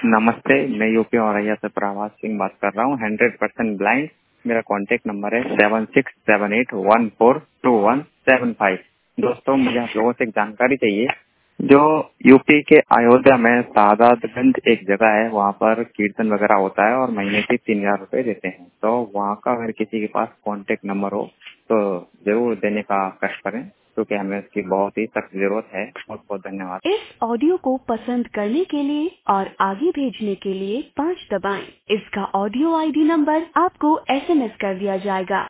नमस्ते, मैं यूपी औरैया से प्रभात सिंह बात कर रहा हूँ। 100% ब्लाइंड। मेरा कॉन्टेक्ट नंबर है 7678142175। दोस्तों, मुझे आप लोगों से एक जानकारी चाहिए। जो यूपी के अयोध्या में सादातगंज एक जगह है, वहाँ पर कीर्तन वगैरह होता है और महीने के 3000 रुपए देते हैं। तो वहाँ का अगर किसी के पास कॉन्टेक्ट नंबर हो तो जरूर देने का कष्ट करें, क्योंकि हमें इसकी बहुत ही सख्त जरूरत है। बहुत बहुत धन्यवाद। इस ऑडियो को पसंद करने के लिए और आगे भेजने के लिए 5 दबाएं। इसका ऑडियो आईडी नंबर आपको SMS कर दिया जाएगा।